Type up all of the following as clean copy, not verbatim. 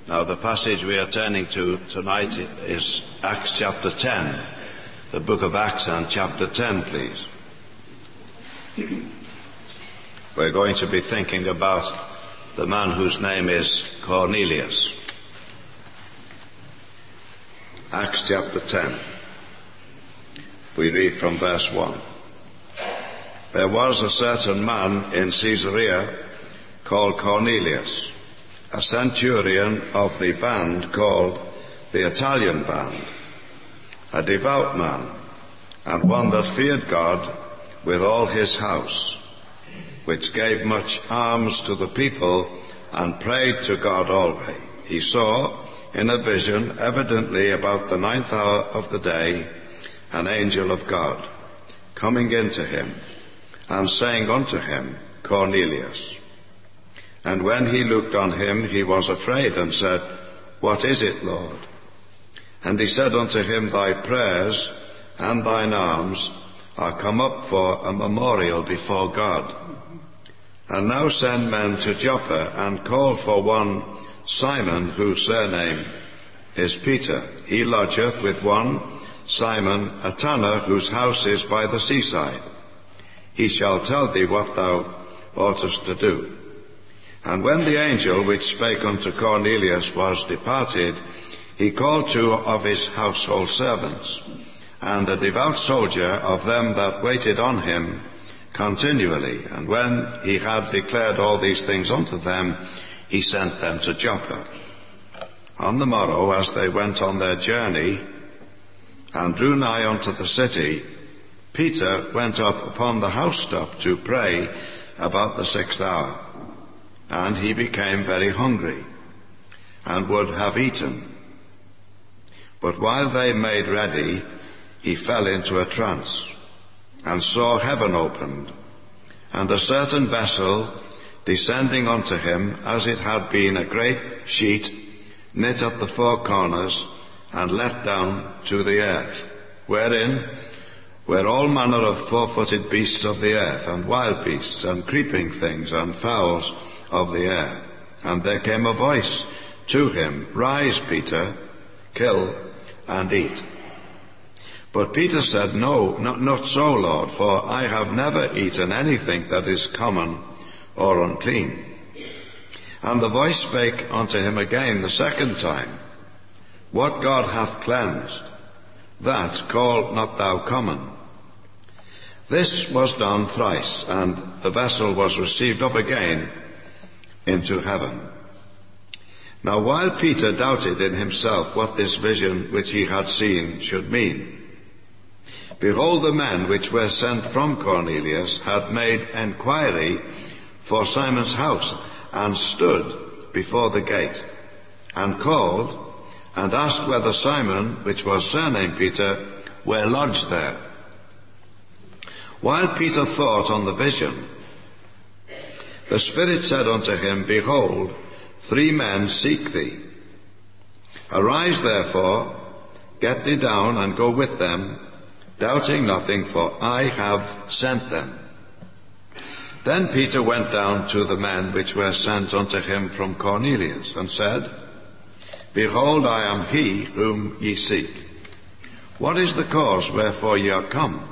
Now, the passage we are turning to tonight is Acts chapter 10. The book of Acts and chapter 10, please. We're going to be thinking about the man whose name is Cornelius. Acts chapter 10. We read from verse 1. There was a certain man in Caesarea called Cornelius, a centurion of the band called the Italian band, a devout man, and one that feared God with all his house, which gave much alms to the people and prayed to God always. He saw in a vision, evidently about the 9th hour of the day, an angel of God coming into him and saying unto him, Cornelius. And when he looked on him, he was afraid and said, What is it, Lord? And he said unto him, Thy prayers and thine alms are come up for a memorial before God. And now send men to Joppa, and call for one Simon, whose surname is Peter. He lodgeth with one Simon, a tanner, whose house is by the seaside. He shall tell thee what thou oughtest to do. And when the angel which spake unto Cornelius was departed, he called 2 of his household servants, and a devout soldier of them that waited on him continually. And when he had declared all these things unto them, he sent them to Joppa. On the morrow, as they went on their journey, and drew nigh unto the city, Peter went up upon the housetop to pray about the 6th hour. And he became very hungry, and would have eaten. But while they made ready, he fell into a trance, and saw heaven opened, and a certain vessel descending unto him, as it had been a great sheet, knit at the 4 corners, and let down to the earth, wherein were all manner of 4-footed beasts of the earth, and wild beasts, and creeping things, and fowls of the air. And there came a voice to him, Rise, Peter, kill and eat. But Peter said, No, not so, Lord, for I have never eaten anything that is common or unclean. And the voice spake unto him again the 2nd time, What God hath cleansed, that call not thou common. This was done thrice, and the vessel was received up again into heaven. Now while Peter doubted in himself what this vision which he had seen should mean, behold, the men which were sent from Cornelius had made enquiry for Simon's house, and stood before the gate, and called, and asked whether Simon, which was surnamed Peter, were lodged there. While Peter thought on the vision, the Spirit said unto him, Behold, 3 men seek thee. Arise therefore, get thee down, and go with them, doubting nothing, for I have sent them. Then Peter went down to the men which were sent unto him from Cornelius, and said, Behold, I am he whom ye seek. What is the cause wherefore ye are come?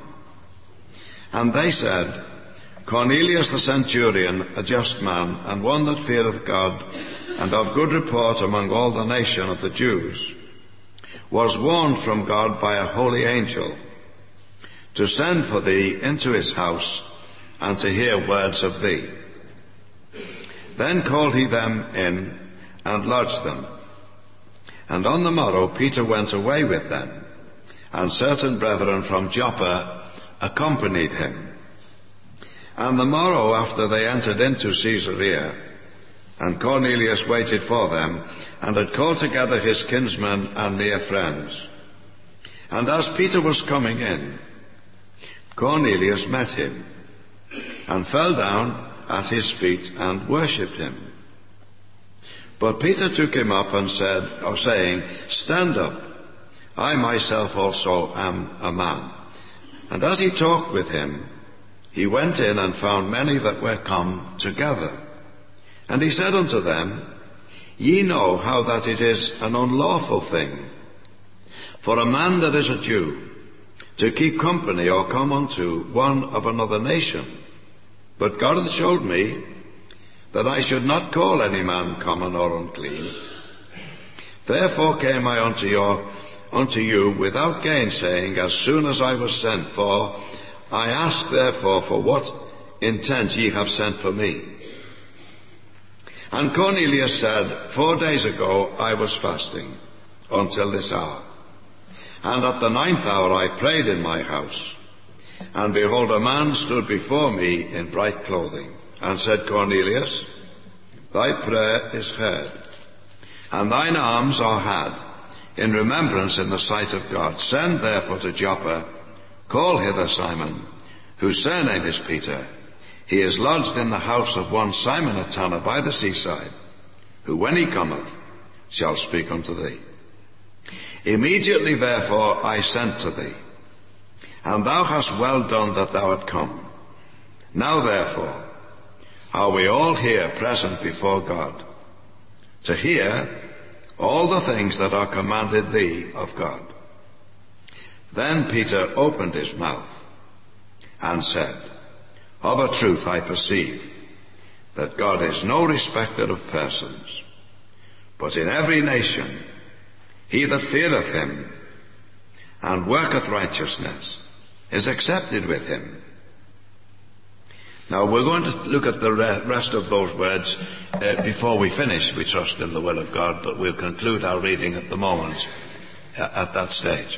And they said, Cornelius the centurion, a just man, and one that feareth God, and of good report among all the nation of the Jews, was warned from God by a holy angel to send for thee into his house, and to hear words of thee. Then called he them in, and lodged them. And on the morrow Peter went away with them, and certain brethren from Joppa accompanied him. And the morrow after they entered into Caesarea, and Cornelius waited for them, and had called together his kinsmen and near friends. And as Peter was coming in, Cornelius met him, and fell down at his feet, and worshipped him. But Peter took him up and said, saying, Stand up, I myself also am a man. And as he talked with him, he went in and found many that were come together. And he said unto them, Ye know how that it is an unlawful thing for a man that is a Jew to keep company or come unto one of another nation. But God hath showed me that I should not call any man common or unclean. Therefore came I unto you without gainsaying, as soon as I was sent for. I ask therefore for what intent ye have sent for me. And Cornelius said, 4 days ago I was fasting until this hour. And at the 9th hour I prayed in my house. And behold, a man stood before me in bright clothing, and said, Cornelius, thy prayer is heard, and thine alms are had in remembrance in the sight of God. Send therefore to Joppa, call hither Simon, whose surname is Peter. He is lodged in the house of one Simon a tanner by the seaside, who when he cometh shall speak unto thee. Immediately therefore I sent to thee, and thou hast well done that thou art come. Now therefore are we all here present before God, to hear all the things that are commanded thee of God. Then Peter opened his mouth and said, Of a truth I perceive that God is no respecter of persons, but in every nation he that feareth him and worketh righteousness is accepted with him. Now we're going to look at the rest of those words before we finish. We trust in the will of God, but we'll conclude our reading at the moment at that stage.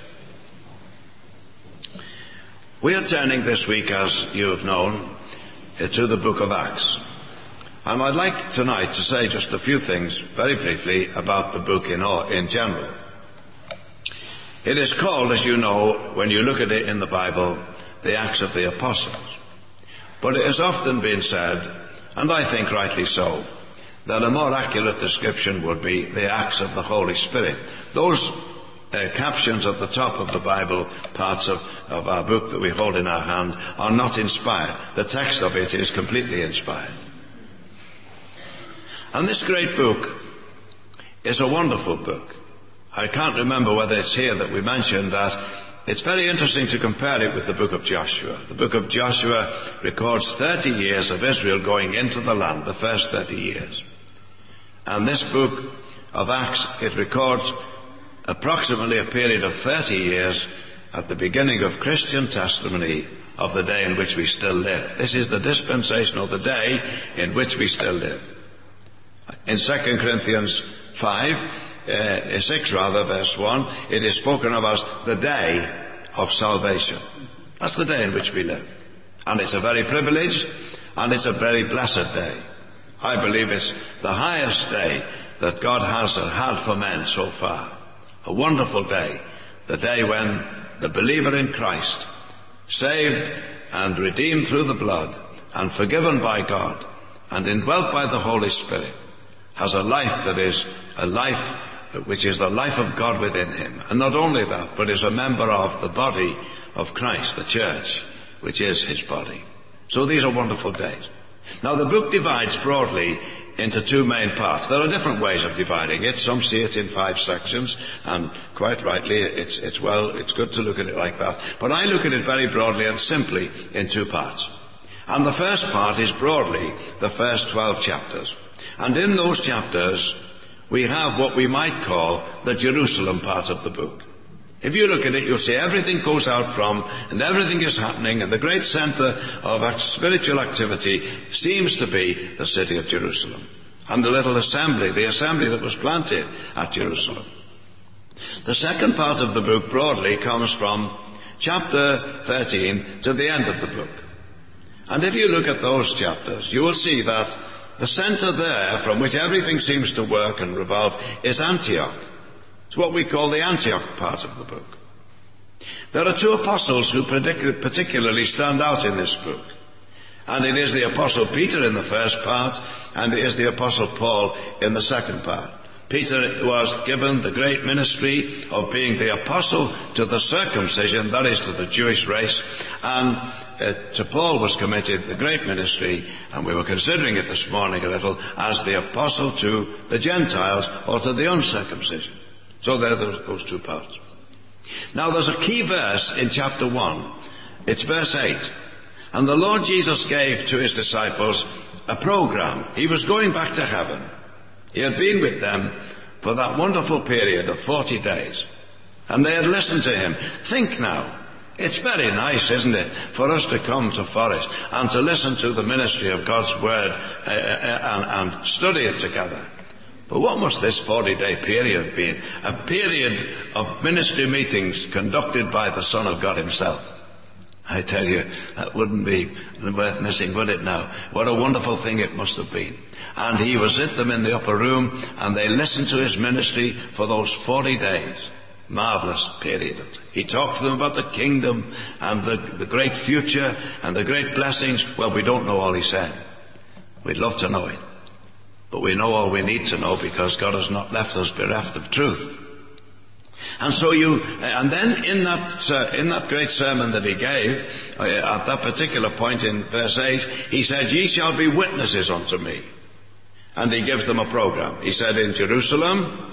We are turning this week, as you have known, to the book of Acts. And I'd like tonight to say just a few things very briefly about the book in general. It is called, as you know, when you look at it in the Bible, the Acts of the Apostles. But it has often been said, and I think rightly so, that a more accurate description would be the Acts of the Holy Spirit. Those captions at the top of the Bible parts of our book that we hold in our hand are not inspired. The text of it is completely inspired. And this great book is a wonderful book. I can't remember whether it's here that we mentioned that. It's very interesting to compare it with the book of Joshua. The book of Joshua records 30 years of Israel going into the land, the first 30 years. And this book of Acts, it records approximately a period of 30 years at the beginning of Christian testimony of the day in which we still live. This is the dispensation of the day in which we still live. In 2 Corinthians 6 verse 1, it is spoken of as the day of salvation. That's the day in which we live. And it's a very privileged and it's a very blessed day. I believe it's the highest day that God has had for men so far. A wonderful day. The day when the believer in Christ, saved and redeemed through the blood and forgiven by God and indwelt by the Holy Spirit, has a life that is a life which is the life of God within him. And not only that, but is a member of the body of Christ, the church, which is his body. So these are wonderful days. Now the book divides broadly into two main parts. There are different ways of dividing it. Some see it in 5 sections, and quite rightly it's good to look at it like that. But I look at it very broadly and simply in 2 parts. And the first part is broadly the first 12 chapters. And in those chapters we have what we might call the Jerusalem part of the book. If you look at it, you'll see everything goes out from, and everything is happening, and the great center of spiritual activity seems to be the city of Jerusalem. And the little assembly, the assembly that was planted at Jerusalem. The second part of the book broadly comes from chapter 13 to the end of the book. And if you look at those chapters, you will see that the center there from which everything seems to work and revolve is Antioch. It's what we call the Antioch part of the book. There are 2 apostles who particularly stand out in this book. And it is the apostle Peter in the first part, and it is the apostle Paul in the second part. Peter was given the great ministry of being the apostle to the circumcision, that is to the Jewish race, and to Paul was committed the great ministry, and we were considering it this morning a little, as the apostle to the Gentiles or to the uncircumcision. So there are those two parts. Now there's a key verse in chapter 1. It's verse 8. And the Lord Jesus gave to his disciples a program. He was going back to heaven. He had been with them for that wonderful period of 40 days. And they had listened to him. Think now. It's very nice, isn't it, for us to come to Forest and to listen to the ministry of God's Word and study it together. But what must this 40-day period be? A period of ministry meetings conducted by the Son of God himself. I tell you, that wouldn't be worth missing, would it now? What a wonderful thing it must have been. And he was with them in the upper room, and they listened to his ministry for those 40 days. Marvellous period. He talked to them about the kingdom and the great future and the great blessings. Well, we don't know all he said. We'd love to know it. But we know all we need to know, because God has not left us bereft of truth. And so and then in that great sermon that he gave, at that particular point in verse 8, he said, "Ye shall be witnesses unto me." And he gives them a program. He said, in Jerusalem,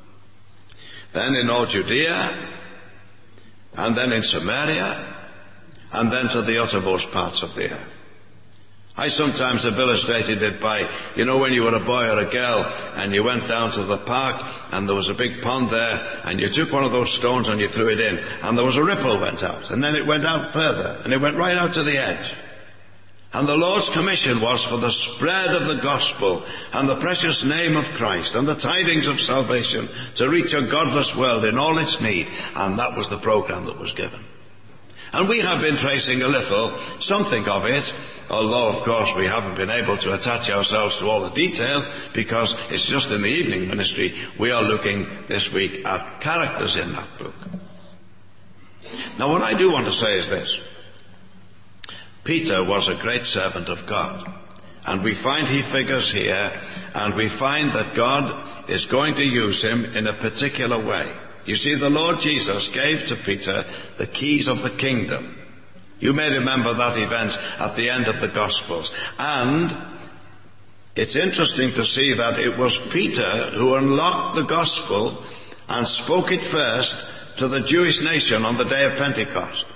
then in all Judea, and then in Samaria, and then to the uttermost parts of the earth. I sometimes have illustrated it by, when you were a boy or a girl and you went down to the park and there was a big pond there, and you took one of those stones and you threw it in, and there was a ripple went out, and then it went out further, and it went right out to the edge. And the Lord's commission was for the spread of the gospel and the precious name of Christ and the tidings of salvation to reach a godless world in all its need. And that was the program that was given. And we have been tracing something of it, although of course we haven't been able to attach ourselves to all the detail, because it's just in the evening ministry. We are looking this week at characters in that book. Now what I do want to say is this. Peter was a great servant of God. And we find he figures here, and we find that God is going to use him in a particular way. You see, the Lord Jesus gave to Peter the keys of the kingdom. You may remember that event at the end of the Gospels. And it's interesting to see that it was Peter who unlocked the gospel and spoke it first to the Jewish nation on the day of Pentecost.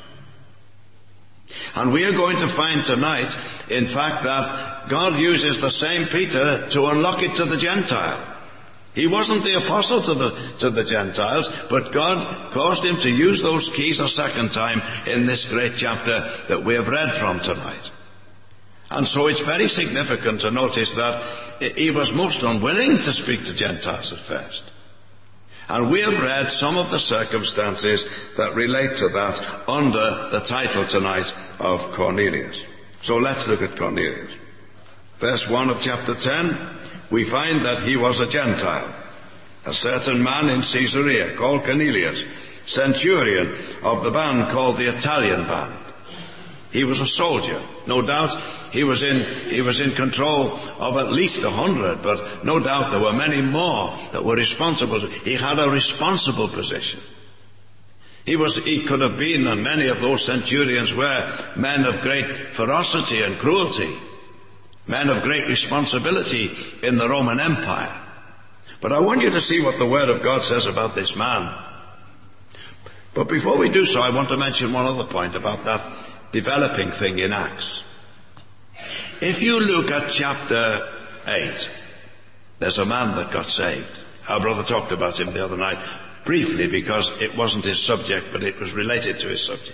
And we are going to find tonight, in fact, that God uses the same Peter to unlock it to the Gentile. He wasn't the apostle to the Gentiles, but God caused him to use those keys a second time in this great chapter that we have read from tonight. And so it's very significant to notice that he was most unwilling to speak to Gentiles at first. And we have read some of the circumstances that relate to that under the title tonight of Cornelius. So let's look at Cornelius. Verse 1 of chapter 10, we find that he was a Gentile. A certain man in Caesarea called Cornelius, centurion of the band called the Italian band. He was a soldier. No doubt he was in control of at least 100, but no doubt there were many more that were responsible. He had a responsible position. He could have been, and many of those centurions were, men of great ferocity and cruelty, men of great responsibility in the Roman Empire. But I want you to see what the Word of God says about this man. But before we do so, I want to mention one other point about that developing thing in Acts. If you look at chapter 8, there's a man that got saved. Our brother talked about him the other night, briefly, because it wasn't his subject, but it was related to his subject.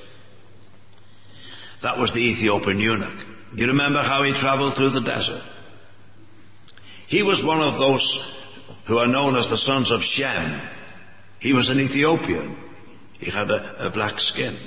That was the Ethiopian eunuch. Do you remember how he traveled through the desert? He was one of those who are known as the sons of Shem. He was an Ethiopian. He had a black skin.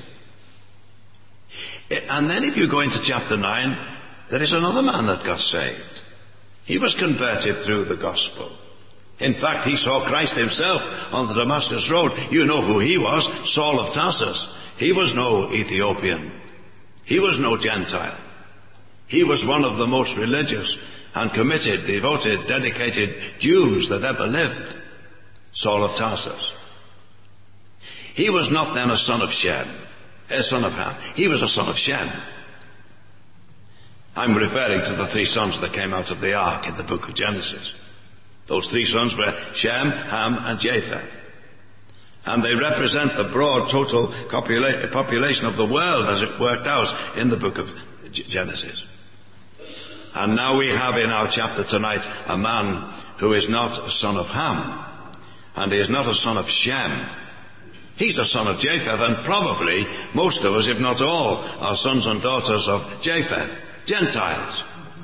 And then if you go into chapter 9, there is another man that got saved. He was converted through the gospel. In fact, he saw Christ himself on the Damascus road. You know who he was, Saul of Tarsus. He was no Ethiopian. He was no Gentile. He was one of the most religious and committed, devoted, dedicated Jews that ever lived. Saul of Tarsus. He was not then a son of Shem. A son of Ham. He was a son of Shem. I'm referring to the three sons that came out of the ark in the book of Genesis. Those three sons were Shem, Ham, and Japheth. And they represent the broad total population of the world as it worked out in the book of Genesis. And now we have in our chapter tonight a man who is not a son of Ham, and he is not a son of Shem. He's a son of Japheth, and probably most of us, if not all, are sons and daughters of Japheth, Gentiles.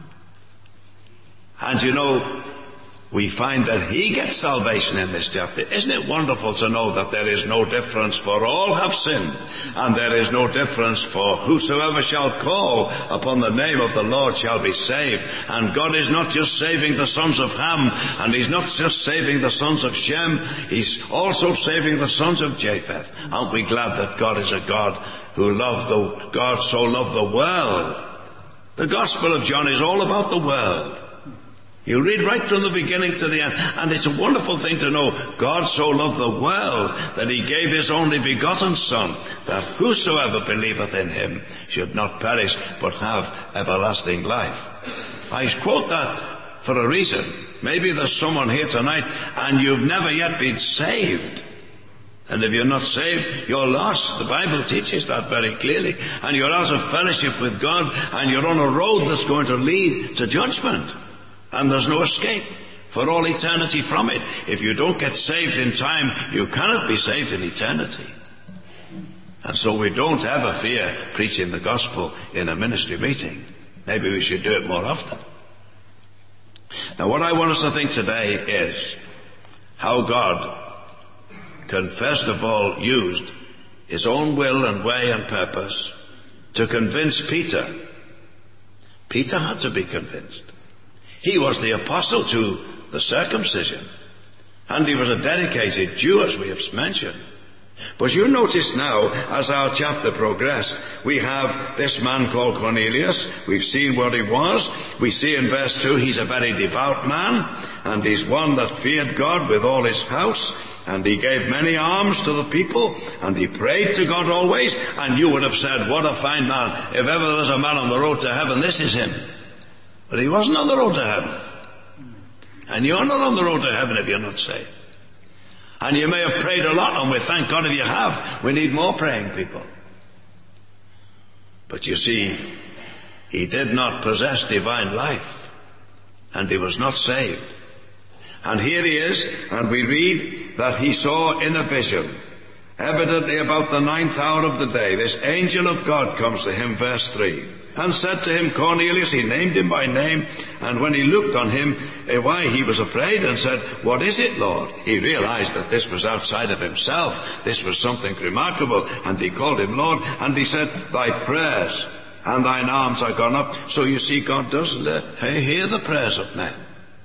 And you know, we find that he gets salvation in this chapter. Isn't it wonderful to know that there is no difference, for all have sinned, and there is no difference, for whosoever shall call upon the name of the Lord shall be saved. And God is not just saving the sons of Ham, and he's not just saving the sons of Shem, he's also saving the sons of Japheth. Aren't we glad that God is a God who God so loved the world? The Gospel of John is all about the world. You read right from the beginning to the end, and it's a wonderful thing to know God so loved the world that he gave his only begotten Son, that whosoever believeth in him should not perish but have everlasting life. I quote that for a reason. Maybe there's someone here tonight and you've never yet been saved. And if you're not saved, you're lost. The Bible teaches that very clearly. And you're out of fellowship with God, and you're on a road that's going to lead to judgment. And there's no escape for all eternity from it. If you don't get saved in time, you cannot be saved in eternity. And so we don't ever fear preaching the gospel in a ministry meeting. Maybe we should do it more often. Now, what I want us to think today is how God can first of all used his own will and way and purpose to convince Peter. Peter had to be convinced. He was the apostle to the circumcision, and he was a dedicated Jew, as we have mentioned. But you notice now, as our chapter progressed, we have this man called Cornelius. We've seen what he was. We see in verse 2 he's a very devout man, and he's one that feared God with all his house, and he gave many alms to the people, and he prayed to God always. And you would have said, what a fine man. If ever there's a man on the road to heaven, this is him. But he wasn't on the road to heaven. And you're not on the road to heaven if you're not saved. And you may have prayed a lot, and we thank God if you have. We need more praying people. But you see, he did not possess divine life, and he was not saved. And here he is, and we read that he saw in a vision, evidently about the 9th hour of the day, this angel of God comes to him, verse 3. And said to him, Cornelius. He named him by name, and when he looked on him, why, he was afraid and said, what is it, Lord? He realized that this was outside of himself. This was something remarkable, and he called him Lord, and he said, thy prayers and thine alms are gone up. So you see, God does hear the prayers of men.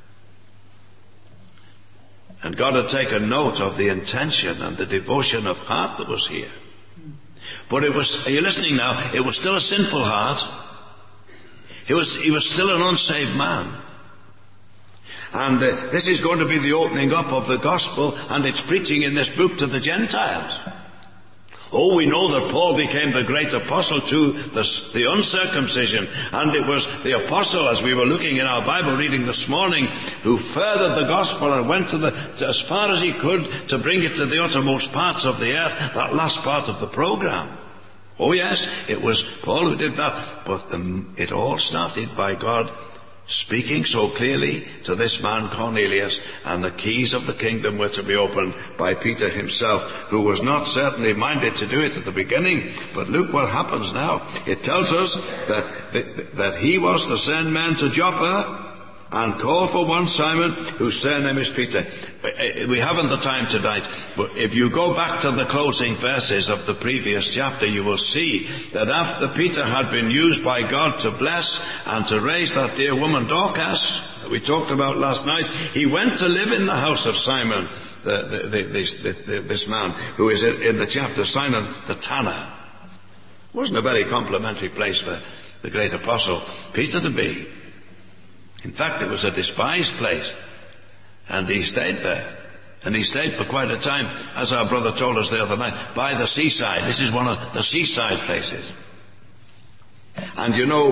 And God had taken note of the intention and the devotion of heart that was here. But it was, are you listening now? It was still a sinful heart. He was still an unsaved man. And this is going to be the opening up of the gospel and its preaching in this book to the Gentiles. Oh, we know that Paul became the great apostle to the uncircumcision, and it was the apostle, as we were looking in our Bible reading this morning, who furthered the gospel and went as far as he could to bring it to the uttermost parts of the earth, that last part of the program. Oh yes, it was Paul who did that, but it all started by God speaking so clearly to this man Cornelius, and the keys of the kingdom were to be opened by Peter himself, who was not certainly minded to do it at the beginning. But look what happens now. It tells us that he was to send men to Joppa and call for one Simon, whose surname is Peter. We haven't the time tonight, but if you go back to the closing verses of the previous chapter, you will see that after Peter had been used by God to bless and to raise that dear woman Dorcas that we talked about last night, he went to live in the house of Simon, this man who is in the chapter, Simon the tanner. It wasn't a very complimentary place for the great apostle Peter to be. In fact, it was a despised place, and he stayed there. And he stayed for quite a time, as our brother told us the other night, by the seaside. This is one of the seaside places. And you know,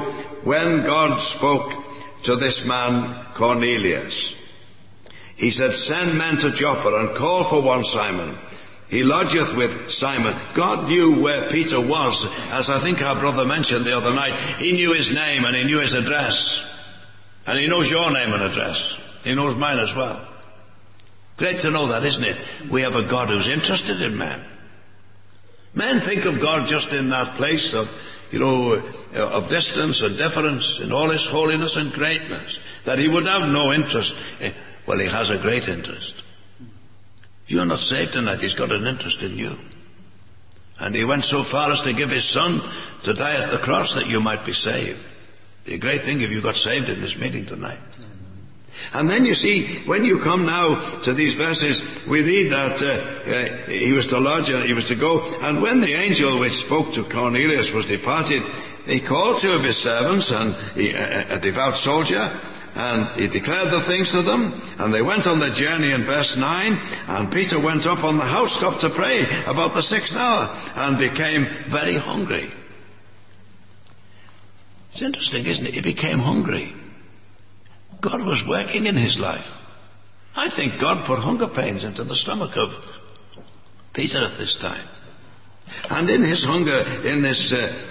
when God spoke to this man Cornelius, he said, "Send men to Joppa and call for one Simon. He lodgeth with Simon." God knew where Peter was, as I think our brother mentioned the other night. He knew his name and he knew his address. And he knows your name and address. He knows mine as well. Great to know that, isn't it? We have a God who's interested in men. Men think of God just in that place of, of distance and difference in all his holiness and greatness, that he would have no interest. Well, he has a great interest. If you're not saved tonight, he's got an interest in you. And he went so far as to give his son to die at the cross that you might be saved. It'd be a great thing if you got saved in this meeting tonight. And then you see, when you come now to these verses, we read that he was to lodge and he was to go. And when the angel which spoke to Cornelius was departed, he called two of his servants, and a devout soldier, and he declared the things to them, and they went on their journey in verse 9, and Peter went up on the housetop to pray about the 6th hour, and became very hungry. It's interesting, isn't it? He became hungry. God was working in his life. I think God put hunger pains into the stomach of Peter at this time. And in his hunger, in this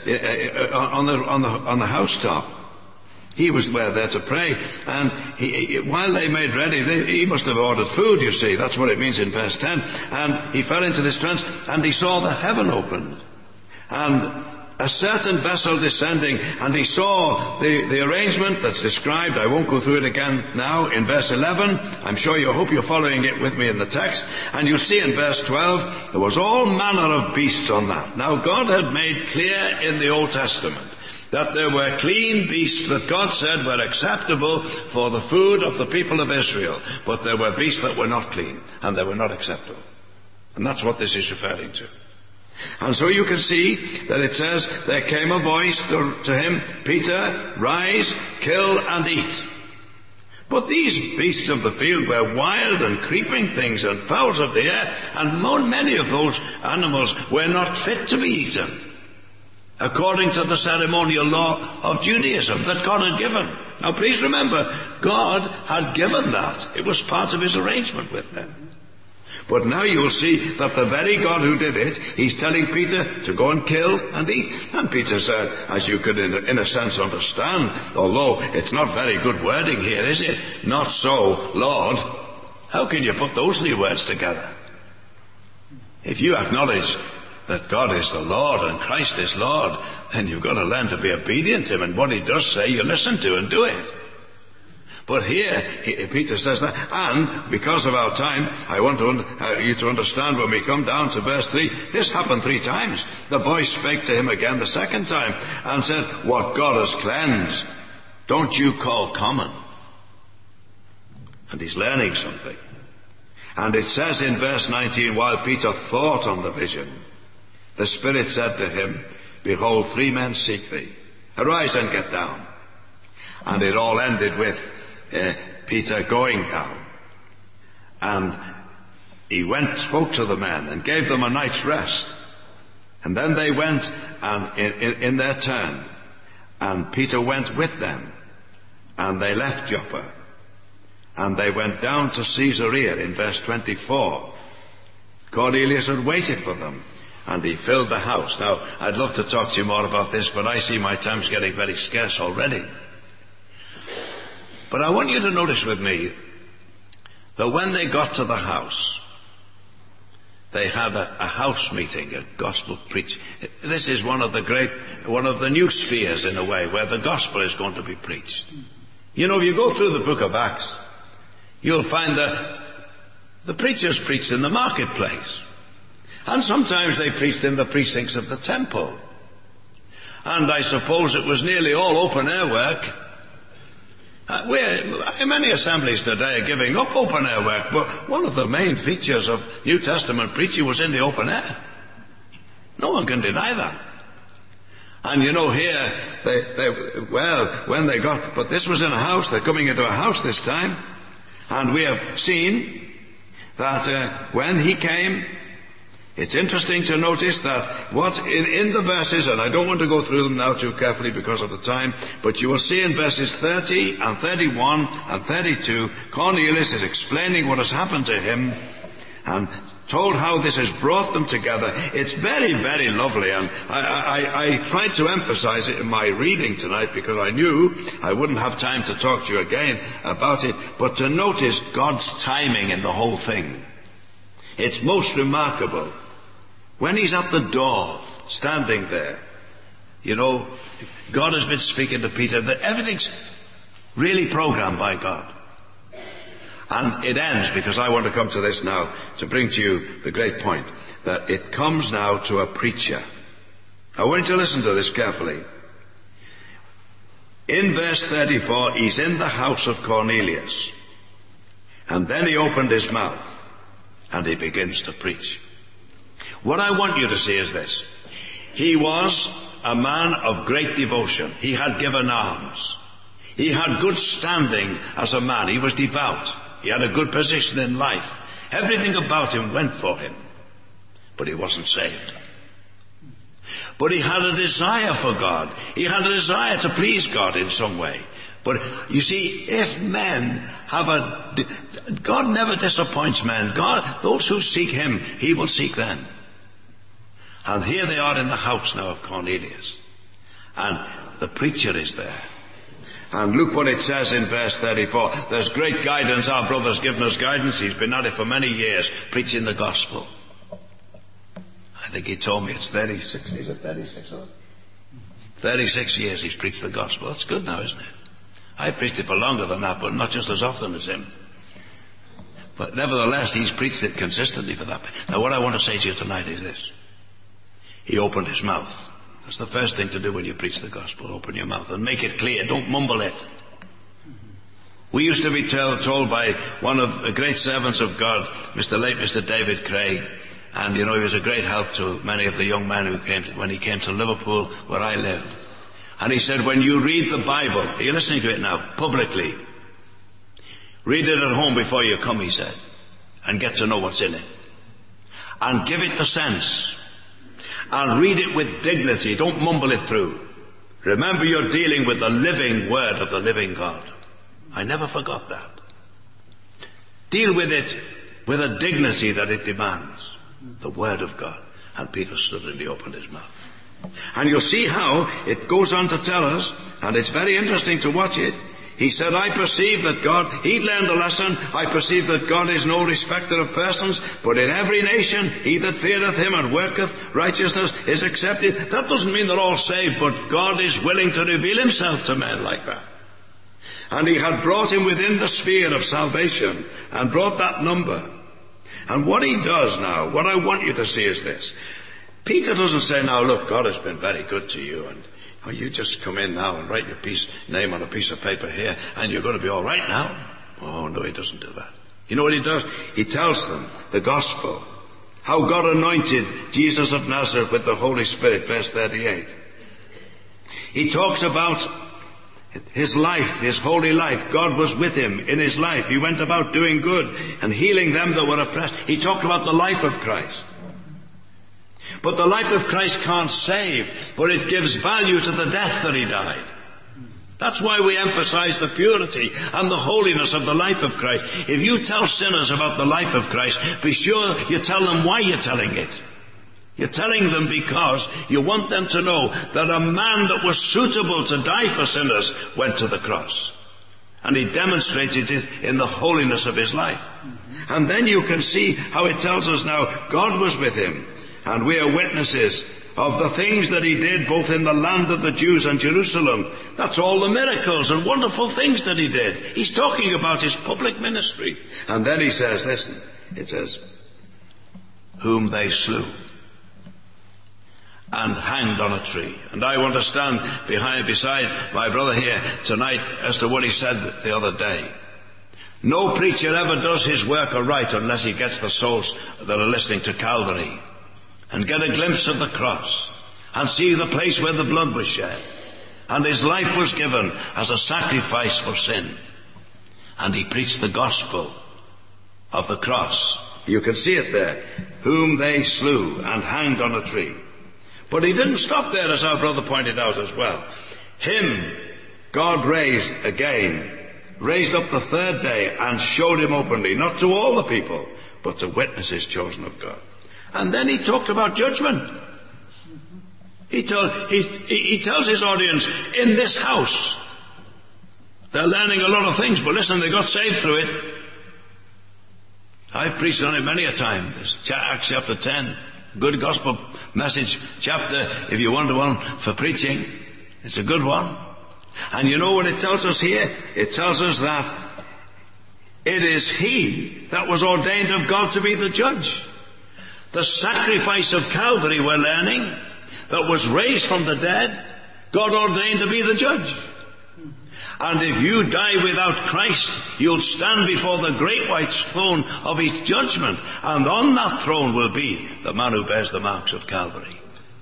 on the housetop, he was there to pray, and while they made ready, he must have ordered food, you see. That's what it means in verse 10. And he fell into this trance, and he saw the heaven opened, and a certain vessel descending, and he saw the arrangement that's described. I won't go through it again now. In verse 11, I hope you're following it with me in the text. And you see in verse 12, there was all manner of beasts on that. Now God had made clear in the Old Testament that there were clean beasts that God said were acceptable for the food of the people of Israel. But there were beasts that were not clean, and they were not acceptable. And that's what this is referring to. And so you can see that it says, there came a voice to him, "Peter, rise, kill and eat." But these beasts of the field were wild and creeping things and fowls of the air, and many of those animals were not fit to be eaten, according to the ceremonial law of Judaism that God had given. Now please remember, God had given that. It was part of his arrangement with them. But now you will see that the very God who did it, he's telling Peter to go and kill and eat. And Peter said, as you could in a sense understand, although it's not very good wording here, is it? "Not so, Lord." How can you put those three words together? If you acknowledge that God is the Lord and Christ is Lord, then you've got to learn to be obedient to him, and what he does say, you listen to and do it. But here, Peter says that, and because of our time, I want you to understand when we come down to verse 3, this happened 3 times. The voice spake to him again the second time, and said, "What God has cleansed, don't you call common." And he's learning something. And it says in verse 19, while Peter thought on the vision, the Spirit said to him, "Behold, 3 men seek thee. Arise and get down." And it all ended with Peter going down. And he went, spoke to the men, and gave them a night's rest. And then they went and in their turn. And Peter went with them. And they left Joppa. And they went down to Caesarea in verse 24. Cornelius had waited for them, and he filled the house. Now, I'd love to talk to you more about this, but I see my time's getting very scarce already. But I want you to notice with me that when they got to the house, they had a house meeting, a gospel preach. This is one of the new spheres in a way, where the gospel is going to be preached. You know, if you go through the book of Acts, you'll find that the preachers preached in the marketplace. And sometimes they preached in the precincts of the temple. And I suppose it was nearly all open air work. Many assemblies today are giving up open air work, but one of the main features of New Testament preaching was in the open air. No one can deny that. And you know, here, when they got, but this was in a house, they're coming into a house this time, and we have seen that when he came, It's interesting to notice that what in the verses, and I don't want to go through them now too carefully because of the time, but you will see in verses 30 and 31 and 32, Cornelius is explaining what has happened to him and told how this has brought them together. It's very, very lovely, and I tried to emphasize it in my reading tonight because I knew I wouldn't have time to talk to you again about it, but to notice God's timing in the whole thing. It's most remarkable. When he's at the door, standing there, God has been speaking to Peter, that everything's really programmed by God. And it ends, because I want to come to this now, to bring to you the great point, that it comes now to a preacher. I want you to listen to this carefully. In verse 34, he's in the house of Cornelius. And then he opened his mouth, and he begins to preach. What I want you to see is this. He was a man of great devotion. He had given alms. He had good standing as a man. He was devout. He had a good position in life. Everything about him went for him. But he wasn't saved. But he had a desire for God. He had a desire to please God in some way. But you see, if men have God never disappoints men. God, those who seek him, he will seek them. And here they are in the house now of Cornelius. And the preacher is there. And look what it says in verse 34. There's great guidance. Our brother's given us guidance. He's been at it for many years, preaching the gospel. I think he told me it's 36. Is it 36? 36 years he's preached the gospel. That's good now, isn't it? I preached it for longer than that, but not just as often as him. But nevertheless, he's preached it consistently for that. Now what I want to say to you tonight is this. He opened his mouth. That's the first thing to do when you preach the gospel. Open your mouth and make it clear. Don't mumble it. We used to be told by one of the great servants of God, late Mr. David Craig, and he was a great help to many of the young men when he came to Liverpool, where I lived. And he said, when you read the Bible, are you listening to it now, publicly? Read it at home before you come, he said, and get to know what's in it. And give it the sense. And read it with dignity. Don't mumble it through. Remember, you're dealing with the living word of the living God. I never forgot that. Deal with it with a dignity that it demands. The word of God. And Peter stood and he opened his mouth. And you'll see how it goes on to tell us, and it's very interesting to watch it. He said, I perceive that God, he'd learned a lesson, I perceive that God is no respecter of persons, but in every nation he that feareth him and worketh righteousness is accepted. That doesn't mean they're all saved, but God is willing to reveal himself to men like that. And he had brought him within the sphere of salvation, and brought that number. And what he does now, what I want you to see is this. Peter doesn't say, now look, God has been very good to you, and you just come in now and write your name on a piece of paper here, and you're going to be all right now. Oh, no, he doesn't do that. You know what he does? He tells them the gospel. How God anointed Jesus of Nazareth with the Holy Spirit, verse 38. He talks about his life, his holy life. God was with him in his life. He went about doing good and healing them that were oppressed. He talked about the life of Christ. But the life of Christ can't save, but it gives value to the death that he died. That's why we emphasize the purity and the holiness of the life of Christ. If you tell sinners about the life of Christ, be sure you tell them why you're telling it. You're telling them because you want them to know that a man that was suitable to die for sinners went to the cross. And he demonstrated it in the holiness of his life. And then you can see how it tells us now, God was with him. And we are witnesses of the things that he did both in the land of the Jews and Jerusalem. That's all the miracles and wonderful things that he did. He's talking about his public ministry. And then he says, listen, it says, whom they slew and hanged on a tree. And I want to stand beside my brother here tonight as to what he said the other day. No preacher ever does his work aright unless he gets the souls that are listening to Calvary and get a glimpse of the cross and see the place where the blood was shed and his life was given as a sacrifice for sin. And he preached the gospel of the cross You can see it there. Whom they slew and hanged on a tree. But he didn't stop there, as our brother pointed out as well. Him God raised up the third day and showed him openly, not to all the people, but to witnesses chosen of God. And then he talked about judgment. He tells his audience, in this house, they're learning a lot of things, but listen, they got saved through it. I've preached on it many a time. This Acts chapter 10, good gospel message chapter, if you want one for preaching. It's a good one. And you know what it tells us here? It tells us that it is he that was ordained of God to be the judge. The sacrifice of Calvary, we're learning, that was raised from the dead, God ordained to be the judge. And if you die without Christ, you'll stand before the great white throne of his judgment. And on that throne will be the man who bears the marks of Calvary.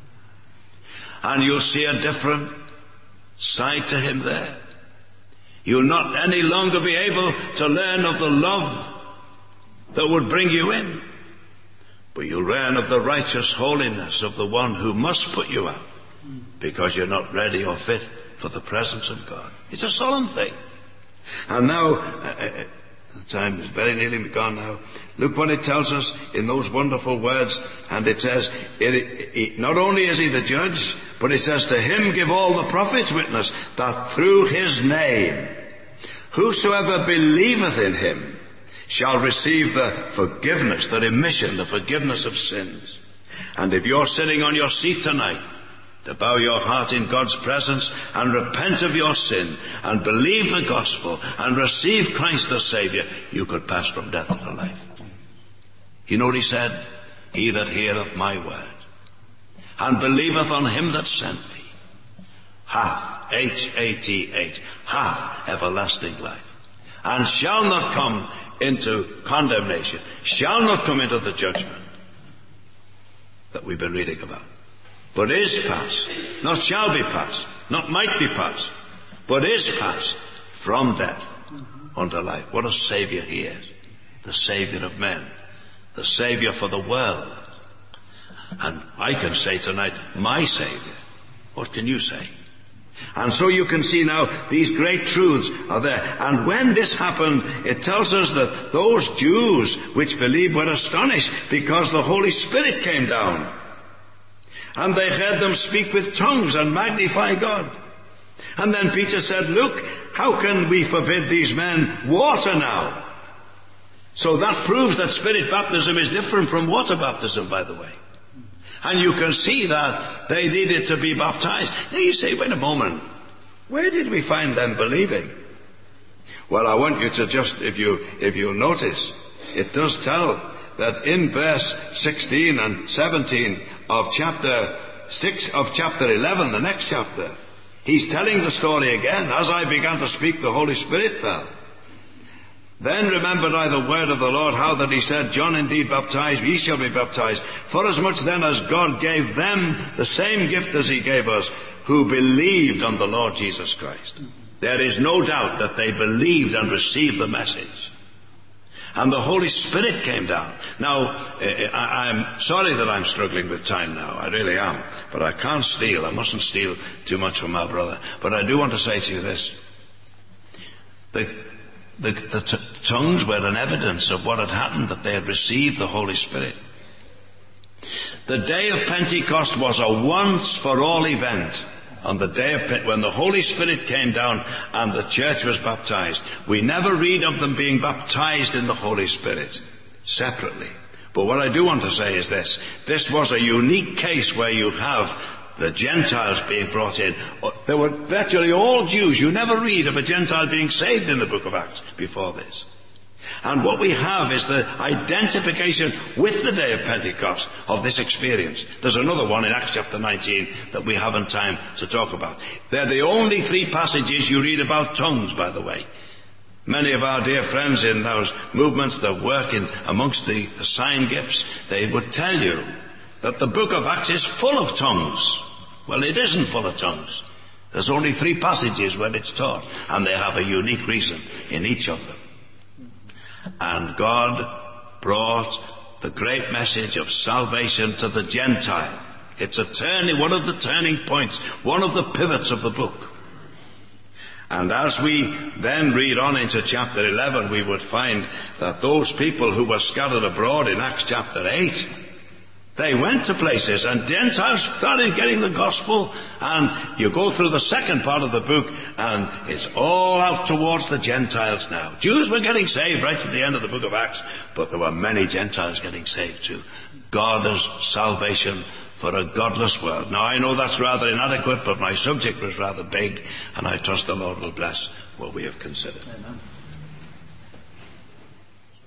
And you'll see a different side to him there. You'll not any longer be able to learn of the love that would bring you in, but you'll learn of the righteous holiness of the one who must put you out because you're not ready or fit for the presence of God. It's a solemn thing. And now, the time is very nearly gone now. Look what it tells us in those wonderful words. And it says, not only is he the judge, but it says, to him give all the prophets witness that through his name, whosoever believeth in him shall receive the forgiveness, the remission, the forgiveness of sins. And if you're sitting on your seat tonight, to bow your heart in God's presence and repent of your sin and believe the gospel and receive Christ as Saviour, you could pass from death to life. You know what he said? He that heareth my word and believeth on him that sent me hath, H-A-T-H, hath everlasting life, and shall not come into condemnation, shall not come into the judgment that we've been reading about, but is passed, not shall be passed, not might be passed, but is passed from death unto life. What a Saviour he is. The Saviour of men. The Saviour for the world. And I can say tonight, my Saviour. What can you say? And so you can see now these great truths are there. And when this happened, it tells us that those Jews which believed were astonished because the Holy Spirit came down. And they heard them speak with tongues and magnify God. And then Peter said, look, how can we forbid these men water now? So that proves that Spirit baptism is different from water baptism, by the way. And you can see that they needed to be baptized. Now you say, wait a moment, where did we find them believing? Well, I want you to just, if you'll notice, it does tell that in verse 16 and 17 of chapter 6 of chapter 11, the next chapter, he's telling the story again. As I began to speak, the Holy Spirit fell. Then remembered I the word of the Lord, how that he said, John indeed baptized, ye shall be baptized. Forasmuch then as God gave them the same gift as he gave us, who believed on the Lord Jesus Christ. There is no doubt that they believed and received the message. And the Holy Spirit came down. Now, I'm sorry that I'm struggling with time now. I really am. But I can't steal. I mustn't steal too much from our brother. But I do want to say to you this. The tongues were an evidence of what had happened, that they had received the Holy Spirit. The day of Pentecost was a once-for-all event. On the day of when the Holy Spirit came down and the church was baptized. We never read of them being baptized in the Holy Spirit separately. But what I do want to say is this. This was a unique case where you have the Gentiles being brought in. There were virtually all Jews. You never read of a Gentile being saved in the book of Acts before this. And what we have is the identification with the day of Pentecost of this experience. There's another one in Acts chapter 19 that we haven't time to talk about. They're the only three passages you read about tongues, by the way. Many of our dear friends in those movements that work in amongst the sign gifts, they would tell you that the book of Acts is full of tongues. Well, it isn't full of tongues. There's only three passages where it's taught, and they have a unique reason in each of them. And God brought the great message of salvation to the Gentile. It's one of the turning points, one of the pivots of the book. And as we then read on into chapter 11, we would find that those people who were scattered abroad in Acts chapter 8, they went to places and Gentiles started getting the gospel, and you go through the second part of the book and it's all out towards the Gentiles now. Jews were getting saved right at the end of the book of Acts, but there were many Gentiles getting saved too. God is salvation for a godless world. Now I know that's rather inadequate, but my subject was rather big, and I trust the Lord will bless what we have considered. Amen.